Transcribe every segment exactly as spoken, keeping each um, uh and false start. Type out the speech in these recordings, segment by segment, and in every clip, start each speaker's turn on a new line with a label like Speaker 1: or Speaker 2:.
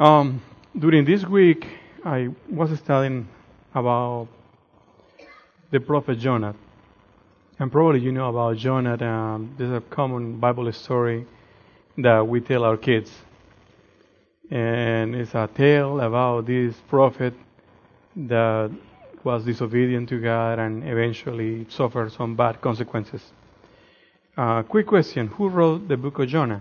Speaker 1: Um, during this week, I was studying about the prophet Jonah. And probably you know about Jonah. Um, there's a common Bible story that we tell our kids. And it's a tale about this prophet that was disobedient to God and eventually suffered some bad consequences. Uh, quick question. Who wrote the book of Jonah?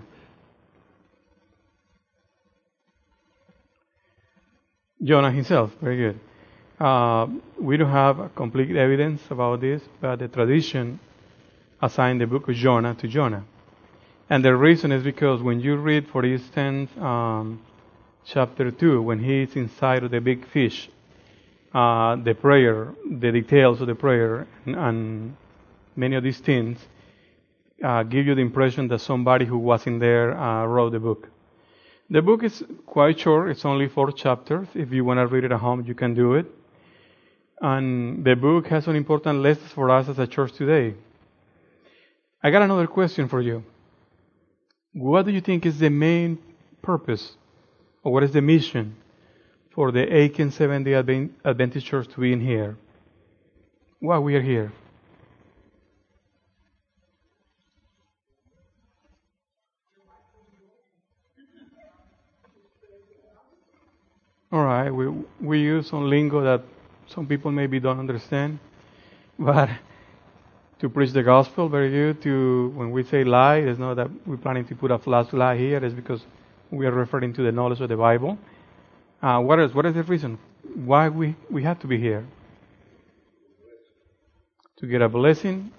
Speaker 1: Jonah himself. Very good. Uh, we don't have complete evidence about this, but the tradition assigned the book of Jonah to Jonah. And the reason is because when you read, for instance, um, chapter two, when he is inside of the big fish, uh, the prayer, the details of the prayer, and, and many of these things uh, give you the impression that somebody who was in there uh, wrote the book. The book is quite short. It's only four chapters. If you want to read it at home, you can do it. And the book has some important lessons for us as a church today. I got another question for you. What do you think is the main purpose, or what is the mission for the Aiken Seventh-day Adventist Church to be in here? Why we are here? All right, we we use some lingo that some people maybe don't understand, but to preach the gospel, very good. To when we say lie, it's not that we're planning to put a flash lie here. It's because we are referring to the knowledge of the Bible. Uh, what is what is the reason why we we have to be here? To get a blessing.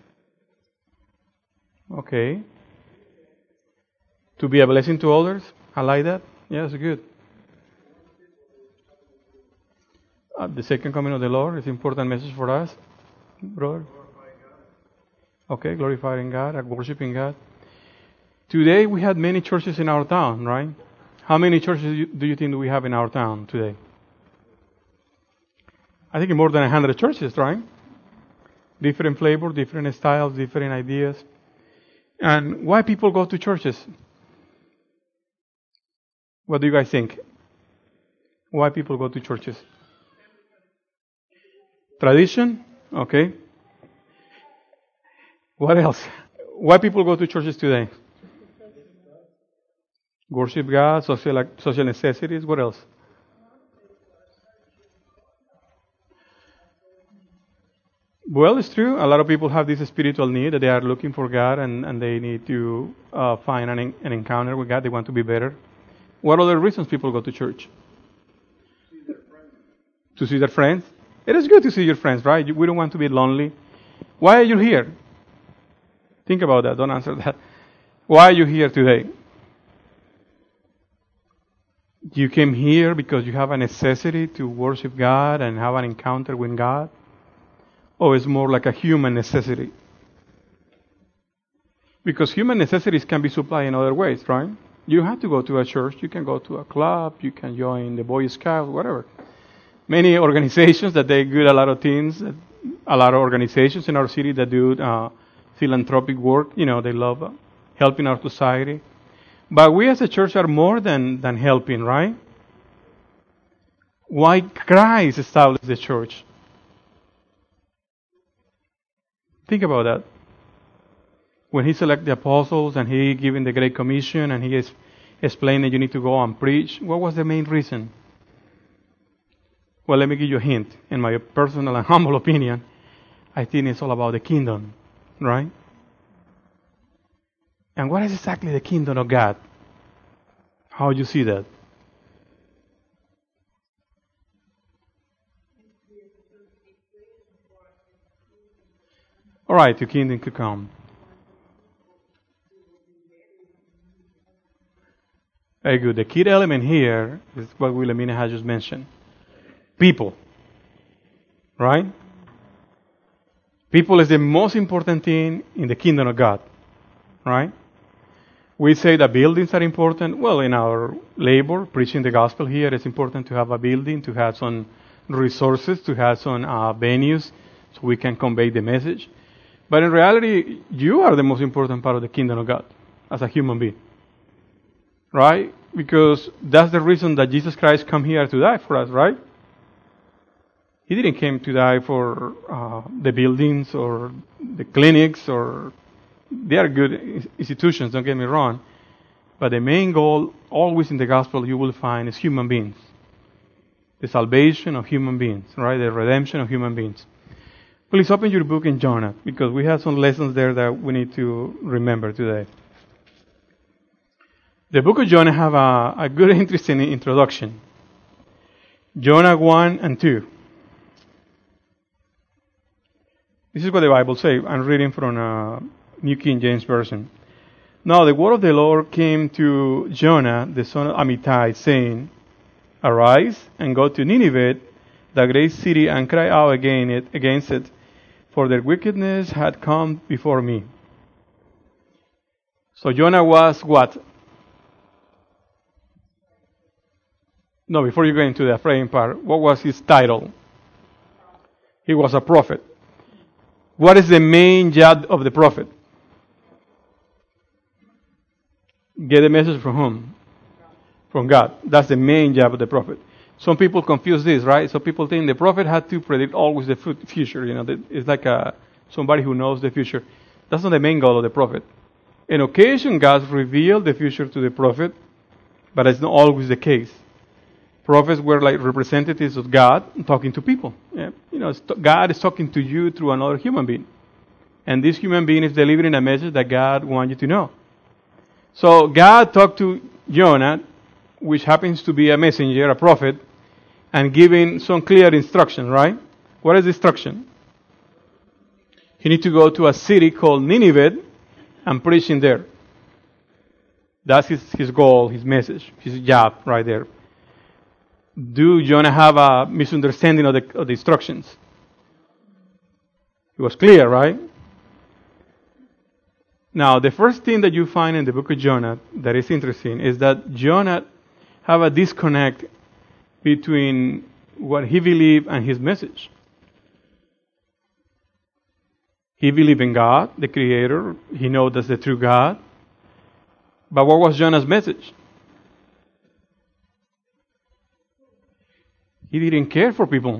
Speaker 1: Okay. To be a blessing to others. I like that. Yes, good. Uh, the second coming of the Lord is an important message for us, brother. Okay, glorifying God, and worshiping God. Today we had many churches in our town, right? How many churches do you think we have in our town today? I think more than a hundred churches, right? Different flavors, different styles, different ideas. And why people go to churches? What do you guys think? Why people go to churches? Tradition? Okay. What else? Why people go to churches today? Worship God, social social necessities. What else? Well, it's true. A lot of people have this spiritual need that they are looking for God and, and they need to uh, find an, an encounter with God. They want to be better. What other reasons people go to church? To see their friends. It is good to see your friends, right? We don't want to be lonely. Why are you here? Think about that. Don't answer that. Why are you here today? You came here because you have a necessity to worship God and have an encounter with God? Or it's more like a human necessity? Because human necessities can be supplied in other ways, right? You have to go to a church. You can go to a club. You can join the Boy Scouts, whatever. Many organizations that they do a lot of things. A lot of organizations in our city that do uh, philanthropic work. You know, they love uh, helping our society. But we as a church are more than, than helping, right? Why Christ established the church? Think about that. When he selected the apostles and he given the Great Commission and he is explained that you need to go and preach, what was the main reason? Well, let me give you a hint. In my personal and humble opinion, I think it's all about the kingdom, right? And what is exactly the kingdom of God? How do you see that? All right, the kingdom could come. Very good. The key element here is what Wilhelmina has just mentioned. People. Right? People is the most important thing in the kingdom of God. Right? We say that buildings are important. Well, in our labor, preaching the gospel here, it's important to have a building, to have some resources, to have some uh, venues, so we can convey the message. But in reality, you are the most important part of the kingdom of God as a human being. Right? because that's the reason that Jesus Christ come here to die for us, right? He didn't come to die for uh, the buildings or the clinics, or they are good institutions, don't get me wrong. But the main goal, always in the gospel, you will find is human beings. The salvation of human beings, right? The redemption of human beings. Please open your book in Jonah, because we have some lessons there that we need to remember today. The book of Jonah have a, a good, interesting introduction. Jonah one and two. This is what the Bible says. I'm reading from a New King James Version. Now the word of the Lord came to Jonah, the son of Amittai, saying, Arise and go to Nineveh, the great city, and cry out against it, against it, for their wickedness had come before me. So Jonah was what? No, before you go into the praying part, what was his title? He was a prophet. What is the main job of the prophet? Get a message from whom? From God. That's the main job of the prophet. Some people confuse this, right? So people think the prophet had to predict always the future. You know, it's like a, somebody who knows the future. That's not the main goal of the prophet. On occasion, God revealed the future to the prophet, but it's not always the case. Prophets were like representatives of God talking to people. Yeah? You know, God is talking to you through another human being. And this human being is delivering a message that God wants you to know. So God talked to Jonah, which happens to be a messenger, a prophet, and giving some clear instruction, right? What is the instruction? You need to go to a city called Nineveh and preach in there. That's his, his goal, his message, his job right there. Do Jonah have a misunderstanding of the, of the instructions? It was clear, right? Now, the first thing that you find in the book of Jonah that is interesting is that Jonah have a disconnect between what he believed and his message. He believed in God, the Creator. He knows that's the true God. But what was Jonah's message? He didn't care for people.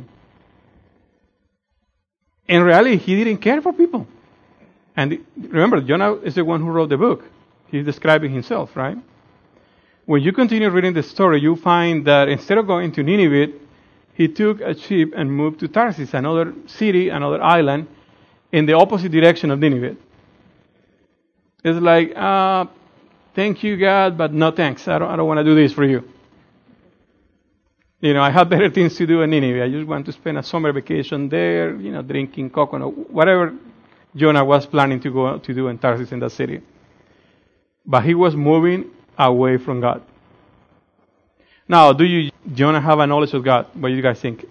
Speaker 1: In reality, he didn't care for people. And remember, Jonah is the one who wrote the book. He's describing himself, right? When you continue reading the story, you find that instead of going to Nineveh, he took a ship and moved to Tarsus, another city, another island, in the opposite direction of Nineveh. It's like, uh, thank you, God, but no thanks. I don't, I don't want to do this for you. You know, I have better things to do in Nineveh. I just want to spend a summer vacation there, you know, drinking coconut, whatever Jonah was planning to go to do in Tarsus, in that city. But he was moving away from God. Now, do you, Jonah, have a knowledge of God? What do you guys think?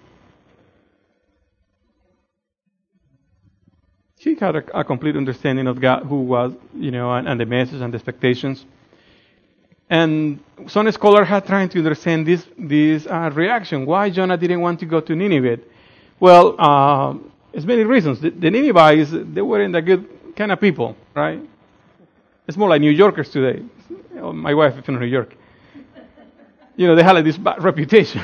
Speaker 1: He had a, a complete understanding of God, who was, you know, and, and the message and the expectations. And some scholars are trying to understand this this uh, reaction. Why Jonah didn't want to go to Nineveh? Well, uh, there's many reasons. The, the Ninevites, they weren't a good kind of people, right? It's more like New Yorkers today. My wife is from New York. You know, they had like this bad reputation.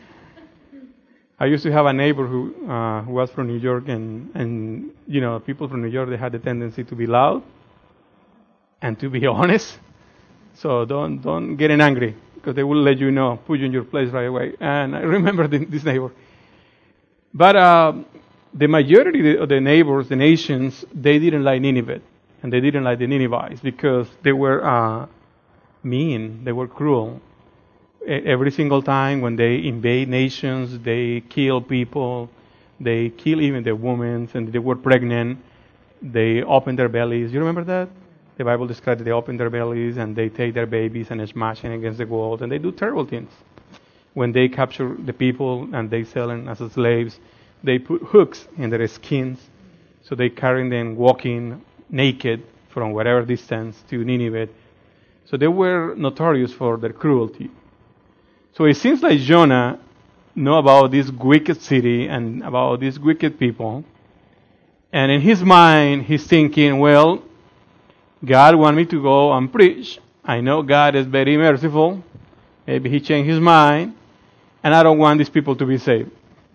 Speaker 1: I used to have a neighbor who, uh, who was from New York, and, and, you know, people from New York, they had the tendency to be loud and to be honest. So don't don't get angry, because they will let you know, put you in your place right away. And I remember the, this neighbor. But uh, the majority of the neighbors, the nations, they didn't like Nineveh. And they didn't like the Ninevites because they were uh, mean, they were cruel. Every single time when they invade nations, they kill people, they kill even the women, and they were pregnant, they open their bellies. You remember that? The Bible describes that they open their bellies and they take their babies and smash them against the walls, and they do terrible things. When they capture the people and they sell them as slaves, they put hooks in their skins, so they carry them walking naked from whatever distance to Nineveh. So they were notorious for their cruelty. So it seems like Jonah knew about this wicked city and about these wicked people. And in his mind, he's thinking, well, God wants me to go and preach. I know God is very merciful. Maybe he changed his mind, and I don't want these people to be saved.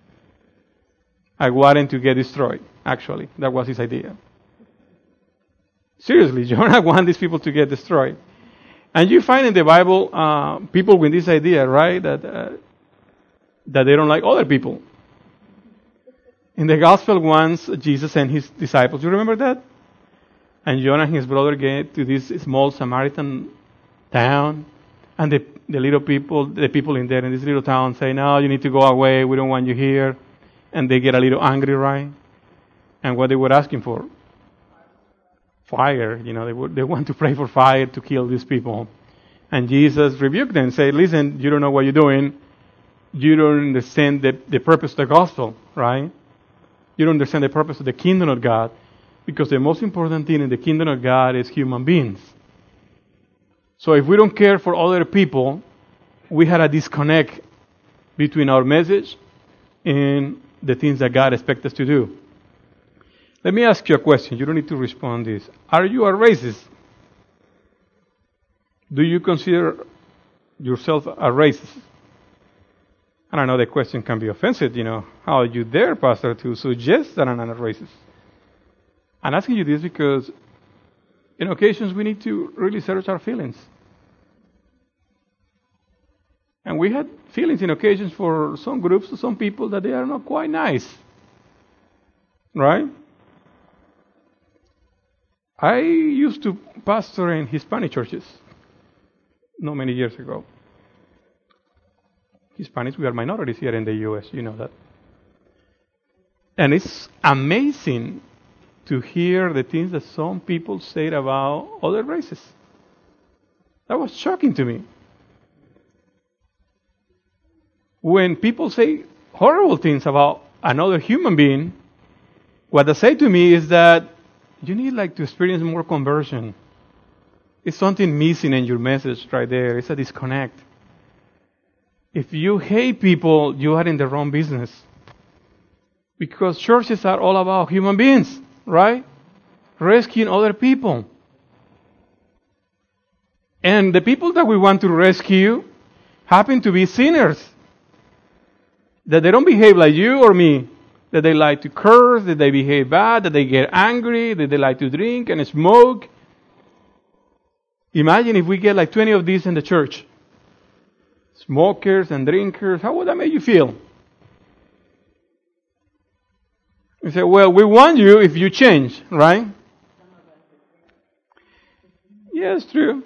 Speaker 1: I want them to get destroyed, actually. That was his idea. Seriously, Jonah wanted these people to get destroyed. And you find in the Bible uh, people with this idea, right, that uh, that they don't like other people. In the Gospel once, Jesus and his disciples, you remember that? And Jonah and his brother get to this small Samaritan town, and the, the little people, the people in there in this little town say, no, you need to go away, we don't want you here. And they get a little angry, right? And what they were asking for? Fire, you know, they would, they want to pray for fire to kill these people. And Jesus rebuked them and said, listen, you don't know what you're doing. You don't understand the, the purpose of the gospel, right? You don't understand the purpose of the kingdom of God. Because the most important thing in the kingdom of God is human beings. So if we don't care for other people, we had a disconnect between our message and the things that God expects us to do. Let me ask you a question. You don't need to respond to this. Are you a racist? Do you consider yourself a racist? And I know the question can be offensive, you know. How you dare, Pastor, to suggest that I'm not a racist? I'm asking you this because in occasions we need to really search our feelings. And we had feelings in occasions for some groups, some people, that they are not quite nice. Right? I used to pastor in Hispanic churches not many years ago. Hispanics, we are minorities here in the U S, you know that. And it's amazing to hear the things that some people say about other races. That was shocking to me. When people say horrible things about another human being, what they say to me is that you need like to experience more conversion. It's something missing in your message right there. It's a disconnect. If you hate people, you are in the wrong business. Because churches are all about human beings, right? Rescuing other people. And the people that we want to rescue happen to be sinners. That they don't behave like you or me. That they like to curse, that they behave bad, that they get angry, that they like to drink and smoke. Imagine if we get like twenty of these in the church. Smokers and drinkers, how would that make you feel? You say, well, we want you if you change, right? Yeah, it's true.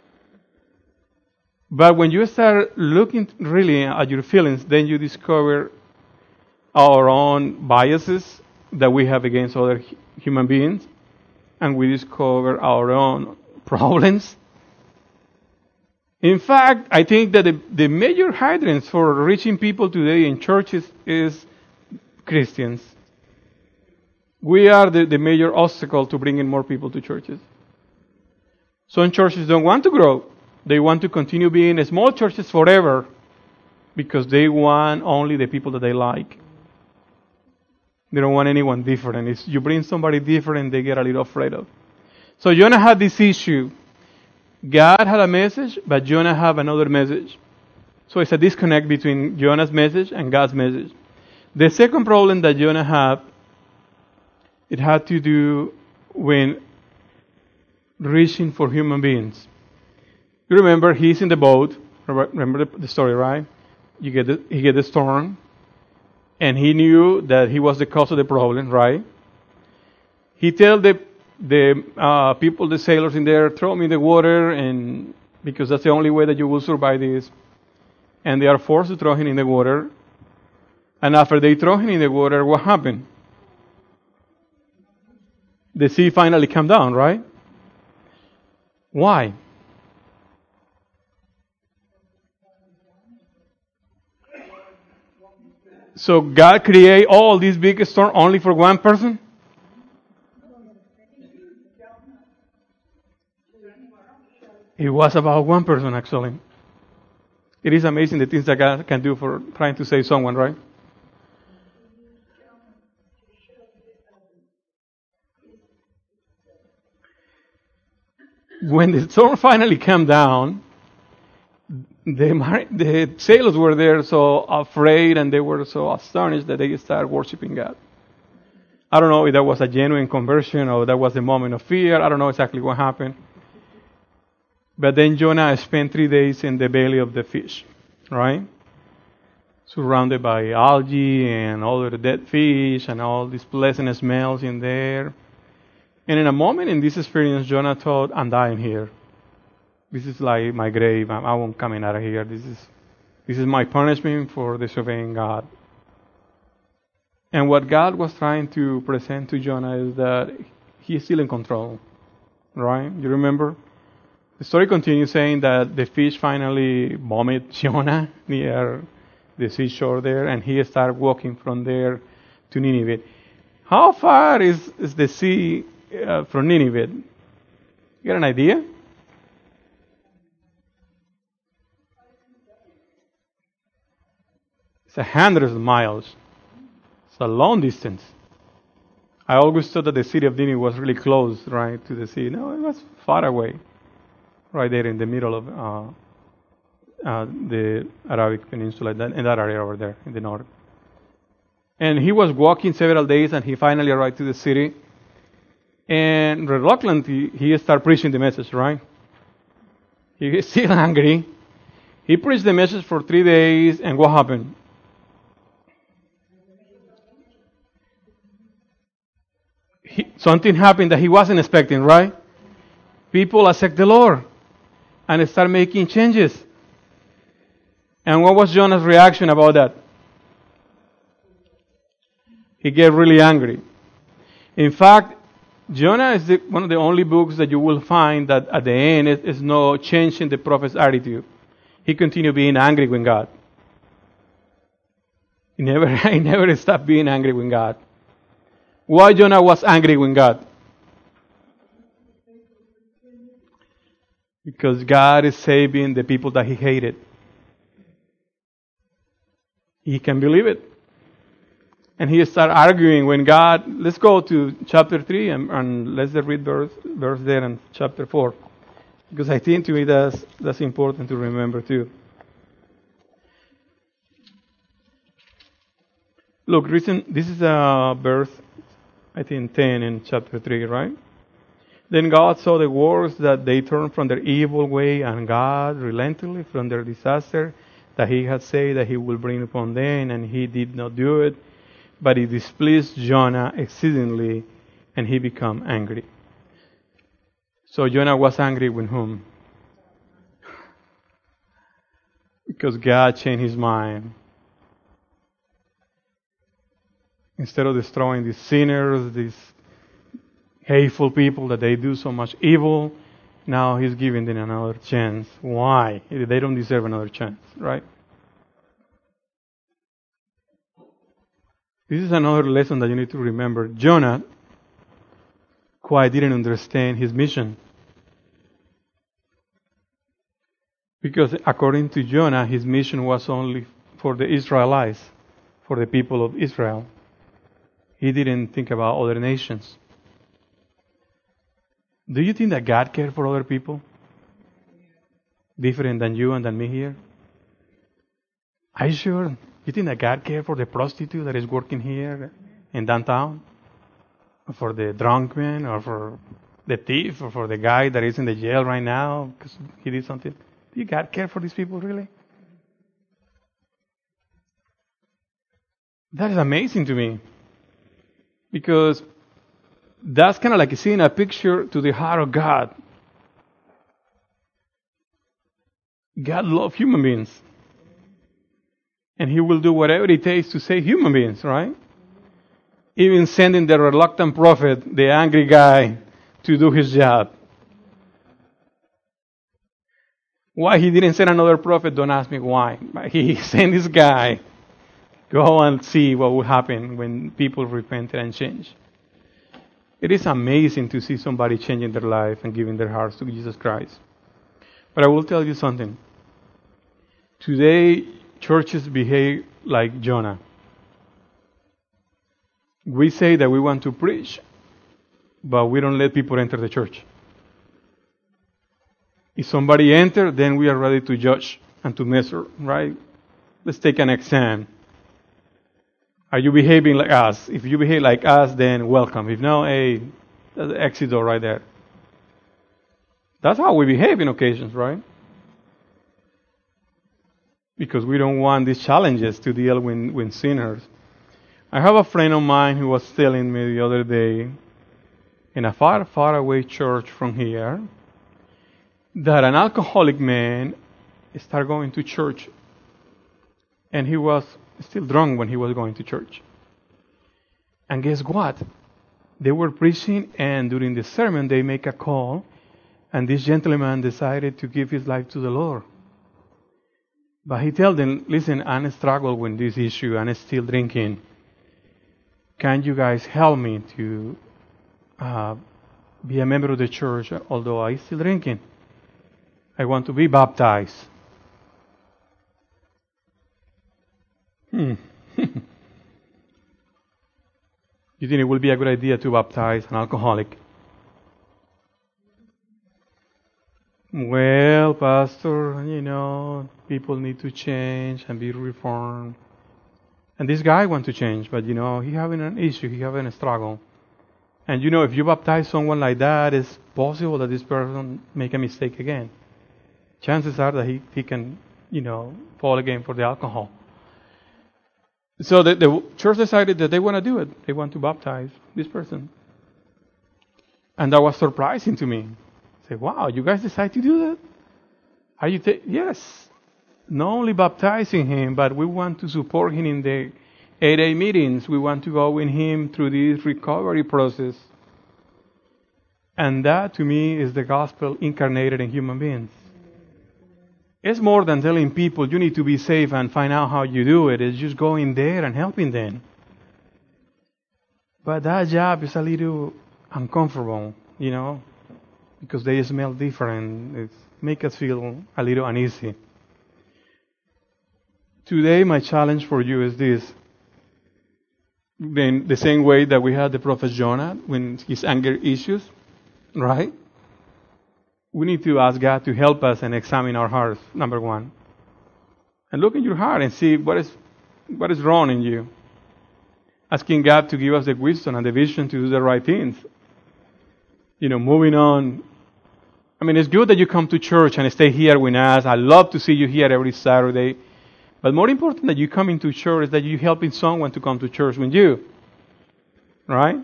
Speaker 1: But when you start looking really at your feelings, then you discover our own biases that we have against other human beings, and we discover our own problems. In fact, I think that the, the major hindrance for reaching people today in churches is Christians. We are the, the major obstacle to bringing more people to churches. Some churches don't want to grow. They want to continue being small churches forever because they want only the people that they like. They don't want anyone different. If you bring somebody different, they get a little afraid of. So Jonah had this issue. God had a message, but Jonah had another message. So it's a disconnect between Jonah's message and God's message. The second problem that Jonah had, it had to do with reaching for human beings. You remember, he's in the boat. Remember the story, right? You get the, he get the storm. And he knew that he was the cause of the problem, right? He tell the the uh, people, the sailors in there, throw me in the water, and because that's the only way that you will survive this. And they are forced to throw him in the water. And after they throw him in the water, what happened? The sea finally came down, right? Why? So God created all these big storms only for one person? It was about one person, actually. It is amazing the things that God can do for trying to save someone, right? When the storm finally came down, the, mar- the sailors were there so afraid and they were so astonished that they started worshiping God. I don't know if that was a genuine conversion or that was a moment of fear. I don't know exactly what happened. But then Jonah spent three days in the belly of the fish, right? Surrounded by algae and all the dead fish and all these pleasant smells in there. And in a moment in this experience, Jonah thought, I'm dying here. This is like my grave. I, I won't come out of here. This is, this is my punishment for disobeying God. And what God was trying to present to Jonah is that he is still in control. Right? You remember? The story continues saying that the fish finally vomit Jonah near the seashore there, and he started walking from there to Nineveh. How far is, is the sea uh, from Nineveh? You got an idea? It's a hundred miles. It's a long distance. I always thought that the city of Nineveh was really close, right, to the sea. No, it was far away, right there in the middle of uh, uh, the Arabic Peninsula, in that area over there in the north. And he was walking several days, and he finally arrived to the city. And reluctantly, he started preaching the message, right? He was still angry. He preached the message for three days, and what happened? He, something happened that he wasn't expecting, right? People accept the Lord and start making changes. And what was Jonah's reaction about that? He get really angry. In fact, Jonah is the, one of the only books that you will find that at the end is, is no change in the prophet's attitude. He continued being angry with God. He never, he never stopped being angry with God. Why Jonah was angry with God? Because God is saving the people that he hated. He can believe it. And he started arguing when God, let's go to chapter three and, and let's read verse, verse there in chapter four. Because I think to me that's, that's important to remember too. Look, recent, this is a verse, I think ten in chapter three, right? Then God saw the works that they turned from their evil way, and God relented from their disaster that he had said that he will bring upon them, and he did not do it. But it displeased Jonah exceedingly, and he became angry. So Jonah was angry with whom? Because God changed his mind. Instead of destroying these sinners, these hateful people that they do so much evil, now he's giving them another chance. Why? They don't deserve another chance, right? This is another lesson that you need to remember. Jonah quite didn't understand his mission. Because according to Jonah, his mission was only for the Israelites, for the people of Israel. He didn't think about other nations. Do you think that God cared for other people? Different than you and than me here? Are you sure? You think that God cared for the prostitute that is working here in downtown? Or for the drunk man? Or for the thief? Or for the guy that is in the jail right now because he did something? Do you God care for these people really? That is amazing to me. Because that's kind of like seeing a picture to the heart of God. God loves human beings. And he will do whatever it takes to save human beings, right? Even sending the reluctant prophet, the angry guy, to do his job. Why he didn't send another prophet, don't ask me why. But he sent this guy. Go and see what will happen when people repent and change. It is amazing to see somebody changing their life and giving their hearts to Jesus Christ. But I will tell you something. Today, churches behave like Jonah. We say that we want to preach, but we don't let people enter the church. If somebody enters, then we are ready to judge and to measure, right? Let's take an exam. Are you behaving like us? If you behave like us, then welcome. If no, hey, that's the exit door right there. That's how we behave in occasions, right? Because we don't want these challenges to deal with, with sinners. I have a friend of mine who was telling me the other day in a far, far away church from here that an alcoholic man started going to church, and he was still drunk when he was going to church. And guess what? They were preaching, and during the sermon they make a call, and this gentleman decided to give his life to the Lord. But he told them, listen, I'm struggling with this issue, I'm still drinking. Can you guys help me to uh, be a member of the church, although I'm still drinking? I want to be baptized. Hmm. You think it would be a good idea to baptize an alcoholic? Well, Pastor, you know, people need to change and be reformed. And this guy wants to change, but you know, he having an issue, he having a struggle. And you know, if you baptize someone like that, it's possible that this person make a mistake again. Chances are that he, he can, you know, fall again for the alcohol. So the, the church decided that they want to do it. They want to baptize this person. And that was surprising to me. I said, wow, you guys decide to do that? Are you ta- yes. Not only baptizing him, but we want to support him in the eight A meetings. We want to go with him through this recovery process. And that, to me, is the gospel incarnated in human beings. It's more than telling people you need to be safe and find out how you do it. It's just going there and helping them. But that job is a little uncomfortable, you know, because they smell different. It makes us feel a little uneasy. Today, my challenge for you is this. In the same way that we had the prophet Jonah when his anger issues, right? We need to ask God to help us and examine our hearts, number one. And look in your heart and see what is what is wrong in you. Asking God to give us the wisdom and the vision to do the right things. You know, moving on. I mean, it's good that you come to church and stay here with us. I love to see you here every Saturday. But more important that you come into church is that you're helping someone to come to church with you. Right?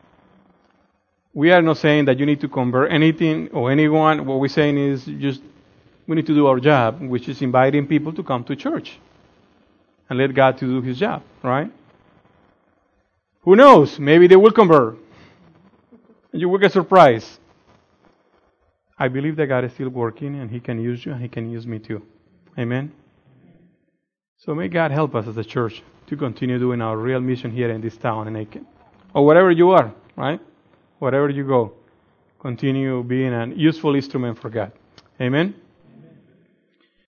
Speaker 1: We are not saying that you need to convert anything or anyone. What we're saying is just we need to do our job, which is inviting people to come to church and let God to do His job, right? Who knows? Maybe they will convert. And you will get surprised. I believe that God is still working and He can use you and He can use me too. Amen? So may God help us as a church to continue doing our real mission here in this town in Aiken. Or wherever you are, right? Wherever you go, continue being a useful instrument for God. Amen?